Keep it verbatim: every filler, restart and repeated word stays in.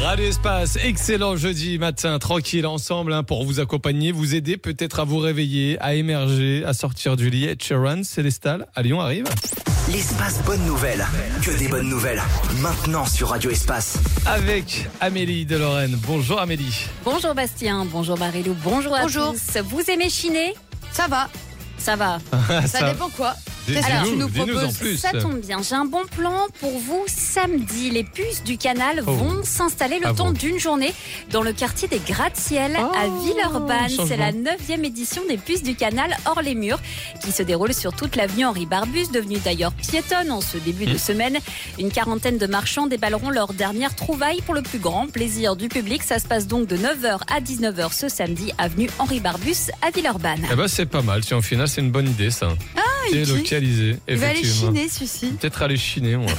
Radio Espace, excellent jeudi matin, tranquille ensemble hein, pour vous accompagner, vous aider peut-être à vous réveiller, à émerger, à sortir du lit. Ed Sheeran, Célestal, à Lyon arrive. L'espace bonne nouvelle, que des bonnes nouvelles, maintenant sur Radio Espace. Avec Amélie de Lorraine. Bonjour Amélie. Bonjour Bastien, bonjour Marilou, bonjour à Bonjour. tous. Vous aimez chiner ? Ça va, Ça va. ça, dépend quoi. Dis- Alors, dis-nous, tu nous dis-nous en proposes plus. Ça tombe bien, j'ai un bon plan pour vous samedi. Les puces du canal Oh. vont s'installer le Ah temps bon d'une journée dans le quartier des Gratte-Ciel Oh, à Villeurbanne. changement. C'est la neuvième édition des puces du canal hors les murs qui se déroule sur toute l'avenue Henri Barbus, devenue d'ailleurs piétonne en ce début Mmh. de semaine. Une quarantaine de marchands déballeront leur dernière trouvaille pour le plus grand plaisir du public. Ça se passe donc de neuf heures à dix-neuf heures ce samedi, avenue Henri Barbus à Villeurbanne. Eh ben c'est pas mal, si en final c'est une bonne idée ça. il dit. Délocalisé, Il va aller effectivement. chiner celui-ci. Peut-être aller chiner moi.